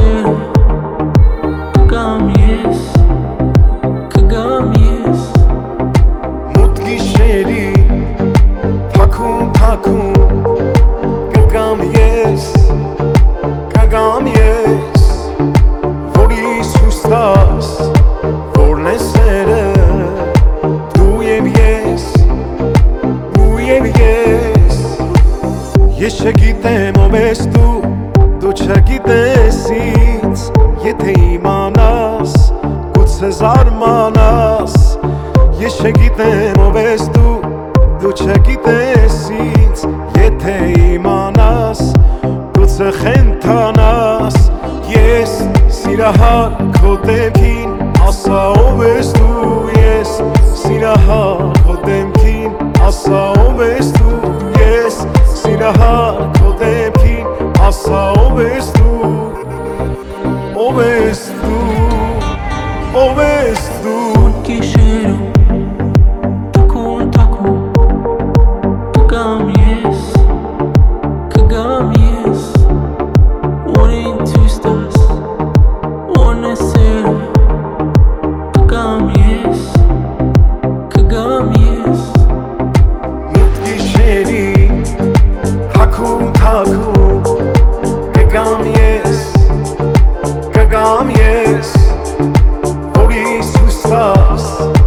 Չգիտեմ ով ես դու չգիտես ինձ Եթե իմանաս, գուցե զարմանաս Ես չգիտեմ ով ես դու չգիտես ինձ Եթե իմանաս, գուցե խենթանաս Ես սիրահար քո դեմքին, ասա ով ես դու Ես սիրահար քո դեմքին, ասա ով ես դու Ես սիրահար քո դեմքին, ասա ով ես դու Ով ես դու, ով ես դու Գիշերում տաքուն կգամ ես Որ ինձ ցույց տաս Որն է սերը կգամ ես Մութ գիշերի Թաքուն կգամ ես Որ ինձ ցույց տաս